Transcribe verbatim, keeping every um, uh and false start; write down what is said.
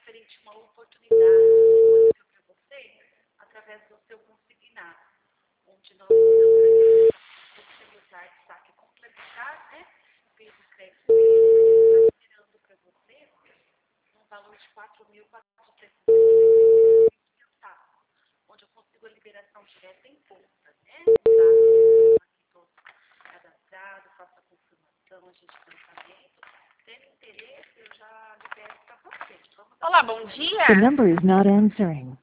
referente a uma oportunidade para você através do seu consignado, onde nós estamos possibilitar saque complementar, né? Pelo crédito está gerando para você um valor de quatro mil quatrocentos e cinquenta centavos, onde eu consigo a liberação direta em conta, né? Os dados aqui todos cadastrados, faço a confirmação, a gente pensamento. Tendo interesse, eu já libero para você. Vamos Olá, bom dia. The number is not answering.